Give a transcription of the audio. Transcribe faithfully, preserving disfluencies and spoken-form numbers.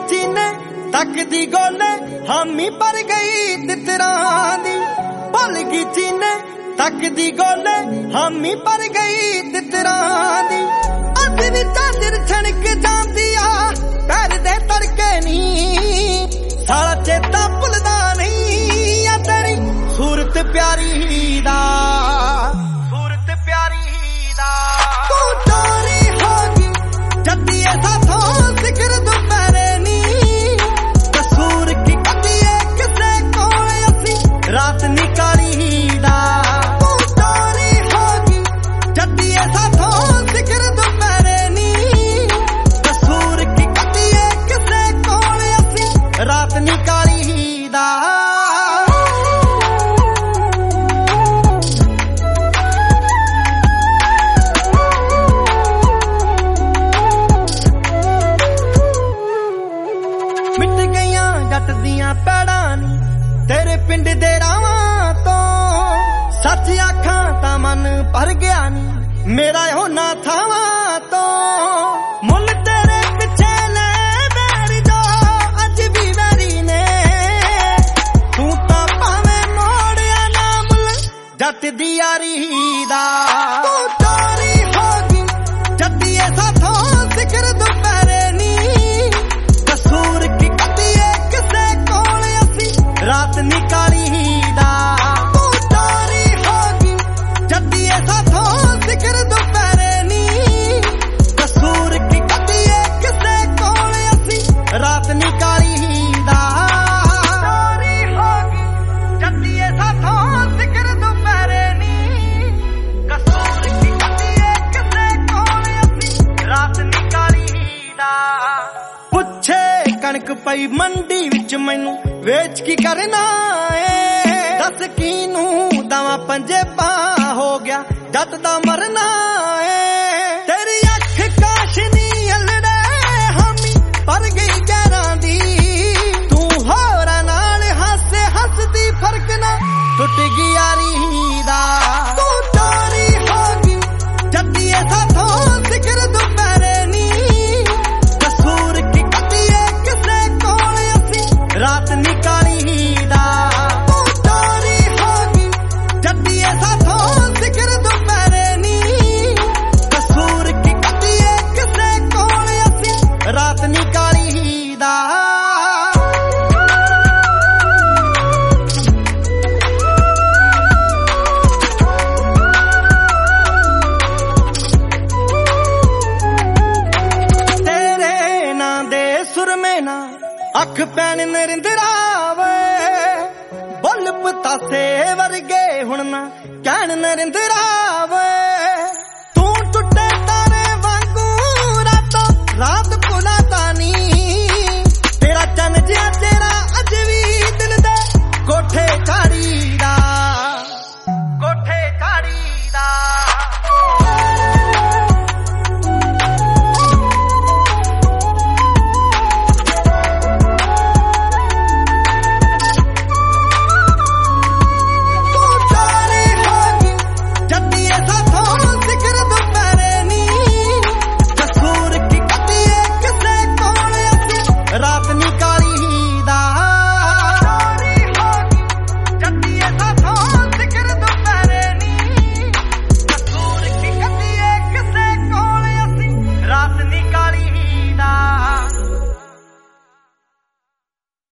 चीने तक दी गोले हामी पर गई तितरां दी। भुल गई चीने तक दी गोले हामी पर गई तितरां दी। अज भी चादर छणक जांदी आ पैर दे तड़के नी। साला चेता भुलदा नहीं आ तेरी सूरत प्यारी दा, सूरत प्यारी दा। तू चोरी होगी जद्दिए साथों जिक्र दोपहरे नी। कसूर की कदिए किसे कोल असी रात निकाली दा। तू चोरी होगी जद्दिए साथों जिक्र दोपहरे नी। कसूर की कदिए किसे कोल असी रात निकाली दा। मिट गईयां जट दियां पैड़ां नी तेरे पिंड दे रावां तो। सच आखां तां मन भर गया नी मेरा होना थावां तो। मुल तेरे पिछे ने बैरी जो अज भी वैरी ने। तू तां भावें मोड़िया ना मुल जट दी यारी दा। तू चोरी होगी जद्दिए साथों जिक्र दोपहरे नी। कसूर की कदिए किसे कोल असी रात निकाली दा। तू चोरी होगी जद्दिए साथों जिक्र दोपहरे नी। कसूर की कदिए किसे कोल असी रात निकाली दा। चोरी होगी जद्दिए साथों जिक्र दोपहरे नी। कसूर की कदिए किसे कोल असी रात निकाली दा। पुछे कणक पई मंडी विच मैनू वेच की करना है। दस कीनू दवा पंजेबा हो गया जट दा मरना है। तेरी अख काशनी अलड़े हामी पर गई गैरां दी। तू होरा नाल हसे हसदी फर्क ना टुट गई यारी दा। तू चोरी होगी जद्दिए साथों जिक्र दोपहरे नी। कसूर की कदिए किसे कोल असी रात निकाली दा। तू चोरी होगी जद्दिए साथों जिक्र दोपहरे नी। कसूर की कदिए किसे कोल असी रात निकाली दा। तेरे नां दे सुर में ना अख पैन नरिंदरा वे। बुल पतासे वर्गे हुण ना कहण नरिंदरा वे।